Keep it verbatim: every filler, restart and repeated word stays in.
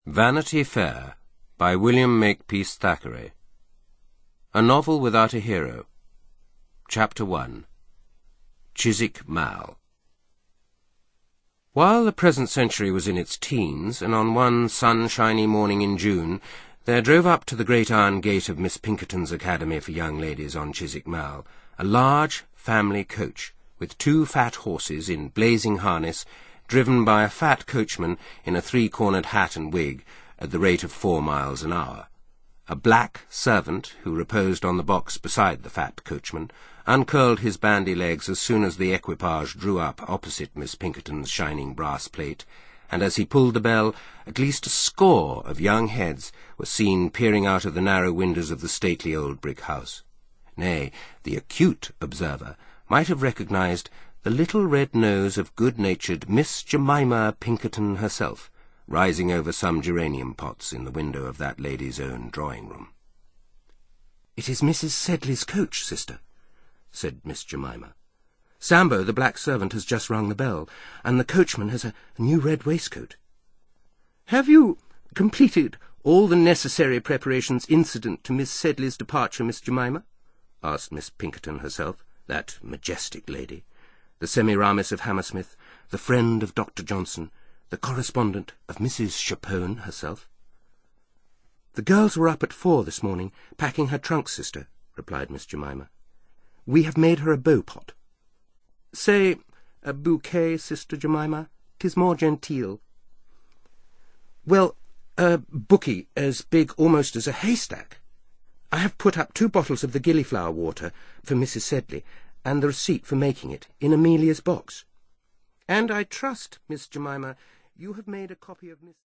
Vanity Fair by William Makepeace Thackeray. A novel without a hero. Chapter one. Chiswick Mall. While the present century was in its teens, and on one sunshiny morning in June, there drove up to the great iron gate of Miss Pinkerton's Academy for Young Ladies on Chiswick Mall a large family coach, with two fat horses in blazing harness, driven by a fat coachman in a three-cornered hat and wig, at the rate of four miles an hour. A black servant, who reposed on the box beside the fat coachman, uncurled his bandy legs as soon as the equipage drew up opposite Miss Pinkerton's shining brass plate, and as he pulled the bell, at least a score of young heads were seen peering out of the narrow windows of the stately old brick house. Nay, the acute observer might have recognized the little red nose of good-natured Miss Jemima Pinkerton herself, rising over some geranium pots in the window of that lady's own drawing-room. "It is Missus Sedley's coach, sister," said Miss Jemima. "Sambo, the black servant, has just rung the bell, and the coachman has a new red waistcoat." "Have you completed all the necessary preparations incident to Miss Sedley's departure, Miss Jemima?" asked Miss Pinkerton herself, that majestic lady, the Semiramis of Hammersmith, the friend of Doctor Johnson, the correspondent of Missus Chapone herself. "The girls were up at four this morning, packing her trunk, sister," replied Miss Jemima. "We have made her a beau-pot." "Say a bouquet, Sister Jemima. 'Tis more genteel." "Well, a bouquet as big almost as a haystack. I have put up two bottles of the gillyflower water for Missus Sedley, and the receipt for making it, in Amelia's box. And I trust, Miss Jemima, you have made a copy of Miss